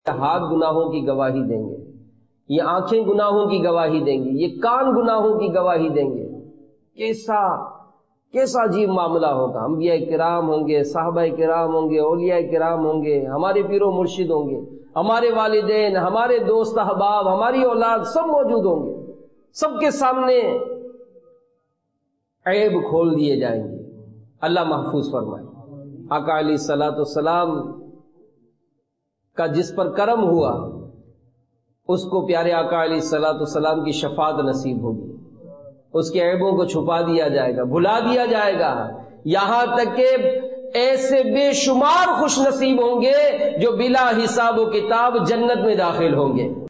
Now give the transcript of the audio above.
हाथ गुनाहों की गवाही देंगे, ये आंखें गुनाहों की गवाही देंगी, ये कान गुनाहों की गवाही देंगे। कैसा कैसा अजीब मामला होगा। अंबिया किराम होंगे, साहबा किराम होंगे, औलिया किराम होंगे, हमारे पीरो मुर्शिद होंगे, हमारे वालिदैन, हमारे दोस्त अहबाब, हमारी औलाद सब मौजूद होंगे। सबके सामने ऐब खोल दिए जाएंगे। अल्लाह महफूज फरमाए। आका अलैहिस्सलातु वस्सलाम का जिस पर करम हुआ उसको प्यारे आका अलैहिस्सलातु वस्सलाम की शफाअत नसीब होगी। उसके ऐबों को छुपा दिया जाएगा, भुला दिया जाएगा। यहां तक के ऐसे बेशुमार खुश नसीब होंगे जो बिला हिसाब व किताब जन्नत में दाखिल होंगे।